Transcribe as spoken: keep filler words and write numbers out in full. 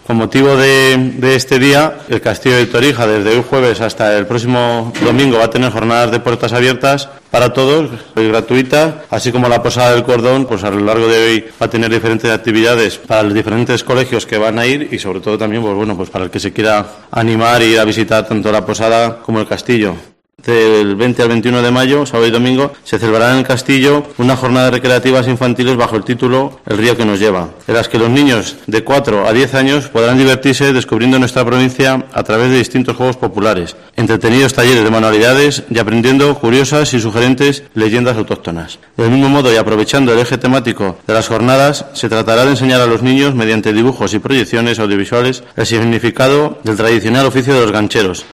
Con motivo de, de este día, el Castillo de Torija, desde hoy jueves hasta el próximo domingo, va a tener jornadas de puertas abiertas para todos, gratuitas, así como la Posada del Cordón, pues a lo largo de hoy va a tener diferentes actividades para los diferentes colegios que van a ir y sobre todo también, pues bueno, pues para el que se quiera animar e ir a visitar tanto la Posada como el Castillo. Del veinte al veintiuno de mayo, sábado y domingo, se celebrará en el Castillo una jornada recreativas infantiles bajo el título El río que nos lleva, en las que los niños de cuatro a diez años podrán divertirse descubriendo nuestra provincia a través de distintos juegos populares, entretenidos talleres de manualidades y aprendiendo curiosas y sugerentes leyendas autóctonas. Del mismo modo y aprovechando el eje temático de las jornadas, se tratará de enseñar a los niños, mediante dibujos y proyecciones audiovisuales, el significado del tradicional oficio de los gancheros,